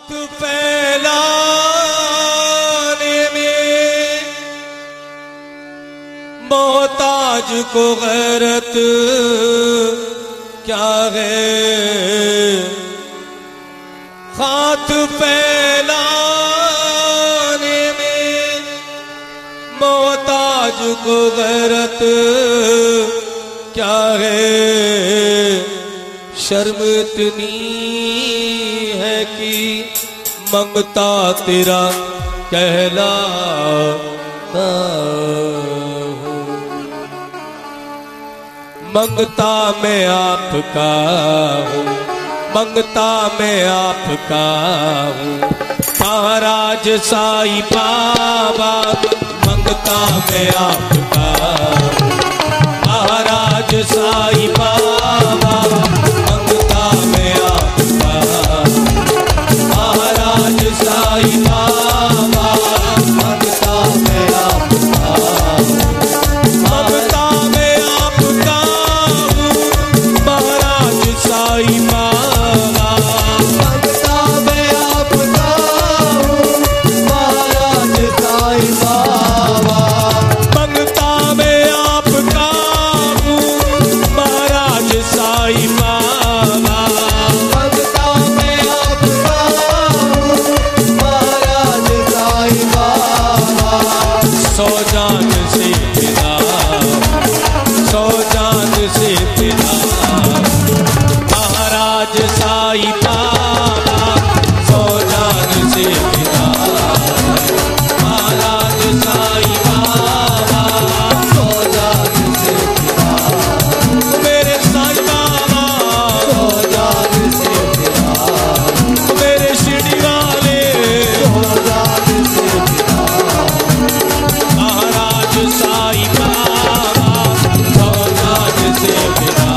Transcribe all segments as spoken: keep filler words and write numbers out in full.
हाथ फैलाने में मोहताज को गैरत क्या है। हाथ फैलाने में मोहताज को गैरत क्या है। शर्म इतनी है कि मंगता तेरा कहलाता हूँ। मंगता मैं आपका हूँ, मंगता मैं आपका हूँ। महाराज साईं बाबा मंगता मैं आपका हूँ। महाराज साईं बाबा मंगता मैं आपका हूँ। महाराज साईं बाबा मंगता मैं आपका हूँ। मंगता मैं आपका हूँ। महाराज साईं बाबा मंगता मैं आपका हूँ। महाराज साईं बाबा मंगता मैं आपका हूँ। महाराज साईं बाबा मंगता मैं आपका हूँ। महाराज साईं बाबा सौ जान से फिदा, सौ जान से फिदा। महाराज साईं बाबा सौ जान से फिदा। महाराज साईं बाबा सौ जान से फिदा। मेरे साईं बाबा सौ जान से फिदा। मेरे शिरडी वाले सौ जान से फिदा। महाराज साईं बाबा सौ जान से फिदा।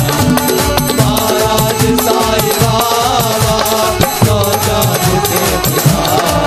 महाराज साईं बाबा सौ जान से फिदा।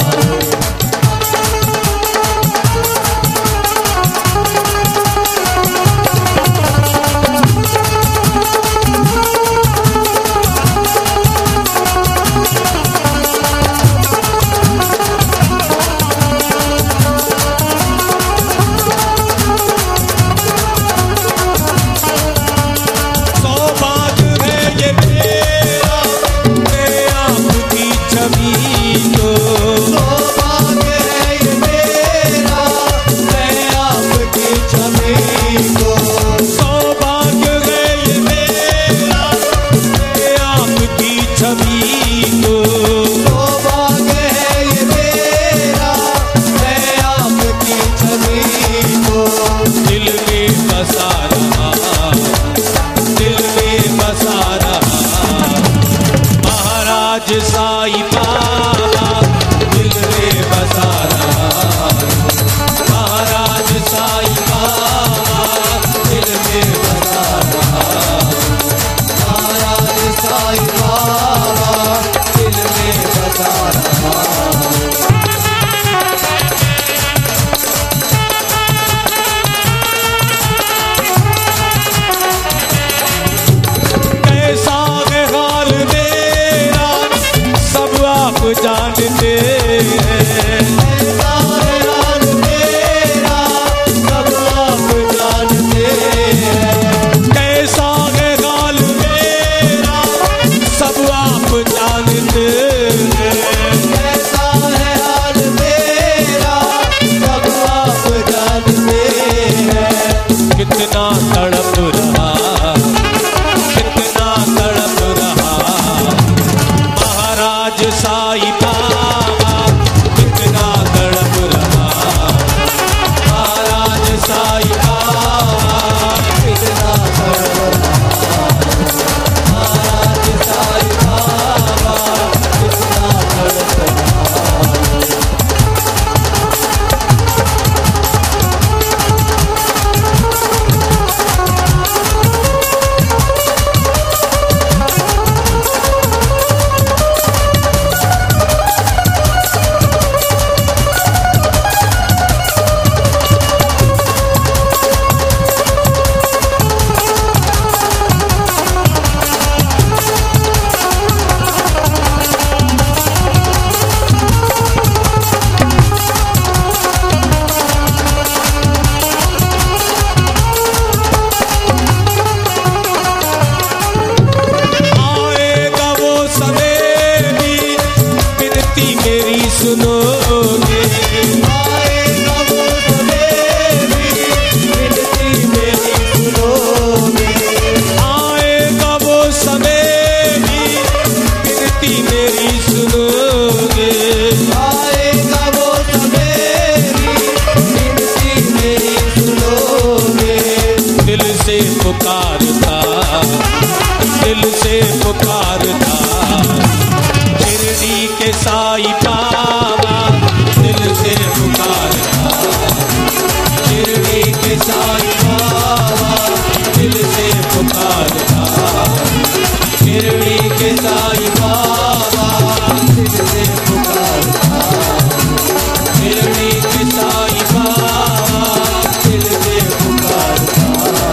सौभाग्य है ये मेरा, मैं आपकी छवि को। सौभाग्य है ये मेरा, मैं आपकी छवि को। सौभाग्य है ये मेरा, मैं आपकी छवि को। सौभाग्य है ये मेरा, मैं आपकी छवि को। दिल में बसा रहा, दिल में बसा रहा। महाराज साईं बाबा दिल में बसा रहा। महाराज साईं बाबा दिल में बसा रहा। महाराज साईं बाबा दिल में बसा रहा। कैसा है हाल मेरा सब आप जानते हैं। कैसा है हाल मेरा सब आप जानते हैं। कैसा है हाल मेरा सब आप जानते हैं। कैसा है हाल मेरा सब आप जानते हैं। कितना तड़प रहा, कितना तड़प रहा। महाराज साईं बाबा कितना साईं बाबा दिल से पुकारता, शिरडी के साईं बाबा दिल से पुकारता, शिरडी के साईं बाबा दिल से पुकारता, शिरडी के साईं बाबा दिल से पुकारता।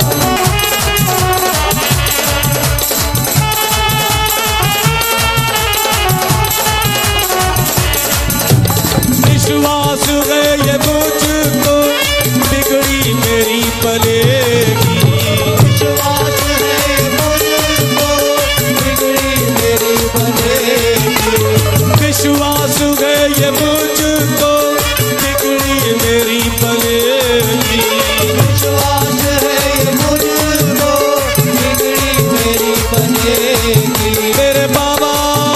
विश्वास है ये मुझको बिगड़ी मेरी बनेगी, विश्वास है मुझको बिगड़ी मेरी बनेगी, विश्वास है ये मुझको बिगड़ी मेरी बनेगी, विश्वास है ये मुझको बिगड़ी मेरी बनेगी। मेरे बाबा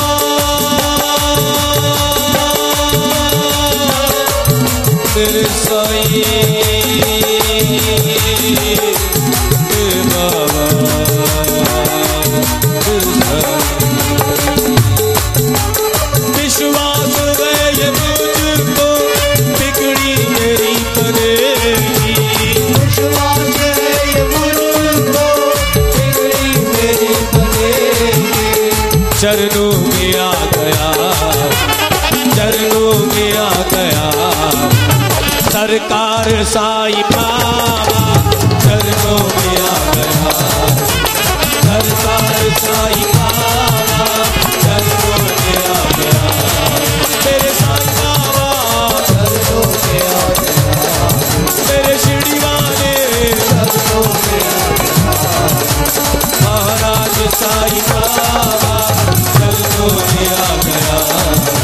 मेरे साईं मेरे बाबा विश्वास है ये मुझको बिगड़ी मेरी बनेगी, विश्वास है ये मुझको बिगड़ी मेरी बनेगी। चरणों में आ गया, चरणों में आ गया सरकार साईं बाबा, चरणों में आ गया सरकार साईं बाबा, चरणों में आ गया मेरे साईं बाबा, चरणों में आ गया मेरे शिरडी वाले, चरणों में आ गया महाराज साईं बाबा, चरणों में आ गया।